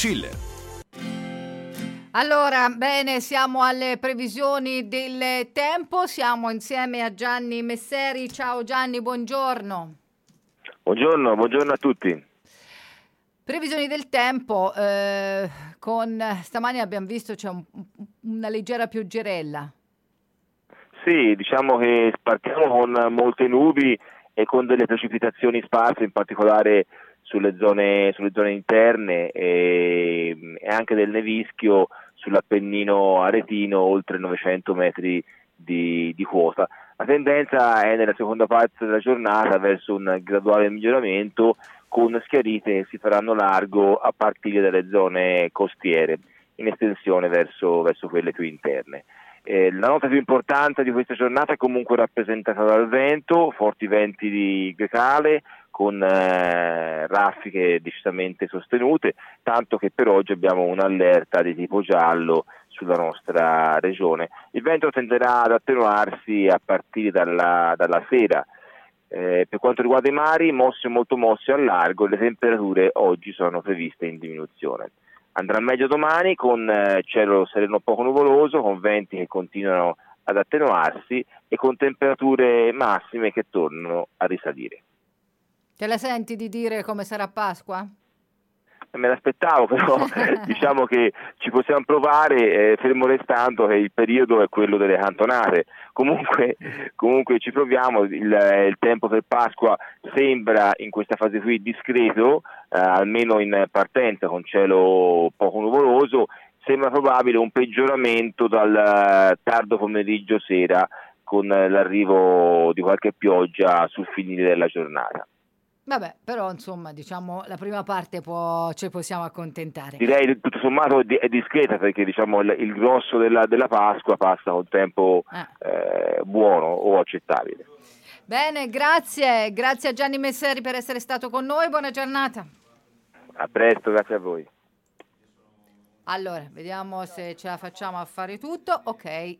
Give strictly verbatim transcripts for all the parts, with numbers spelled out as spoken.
Schiller. Allora, bene, siamo alle previsioni del tempo, siamo insieme a Gianni Messeri. Ciao Gianni, buongiorno. Buongiorno, buongiorno a tutti. Previsioni del tempo, eh, con stamani abbiamo visto c'è un, una leggera pioggerella. Sì, diciamo che partiamo con molte nubi e con delle precipitazioni sparse, in particolare sulle zone, sulle zone interne e, e anche del nevischio sull'Appennino aretino oltre novecento metri di, di quota. La tendenza è nella seconda parte della giornata verso un graduale miglioramento con schiarite che si faranno largo a partire dalle zone costiere in estensione verso, verso quelle più interne. Eh, la nota più importante di questa giornata è comunque rappresentata dal vento, forti venti di grecale con eh, raffiche decisamente sostenute, tanto che per oggi abbiamo un'allerta di tipo giallo sulla nostra regione. Il vento tenderà ad attenuarsi a partire dalla, dalla sera. Eh, per quanto riguarda i mari, mossi o molto mossi al largo, le temperature oggi sono previste in diminuzione. Andrà meglio domani con eh, cielo sereno poco nuvoloso, con venti che continuano ad attenuarsi e con temperature massime che tornano a risalire. Te la senti di dire come sarà Pasqua? Me l'aspettavo, però diciamo che ci possiamo provare, eh, fermo restando che il periodo è quello delle cantonate. Comunque, comunque ci proviamo, il, il tempo per Pasqua sembra in questa fase qui discreto, eh, almeno in partenza con cielo poco nuvoloso, sembra probabile un peggioramento dal tardo pomeriggio sera con l'arrivo di qualche pioggia sul finire della giornata. Vabbè, però insomma, diciamo, la prima parte può, ci possiamo accontentare. Direi tutto sommato è discreta perché diciamo il, il grosso della, della Pasqua passa con tempo ah. eh, buono o accettabile. Bene, grazie, grazie a Gianni Messeri per essere stato con noi, buona giornata. A presto, grazie a voi. Allora, vediamo se ce la facciamo a fare tutto, ok.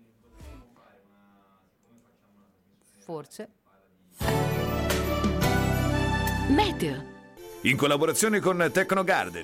Forse. Meteo. In collaborazione con Tecnogarden,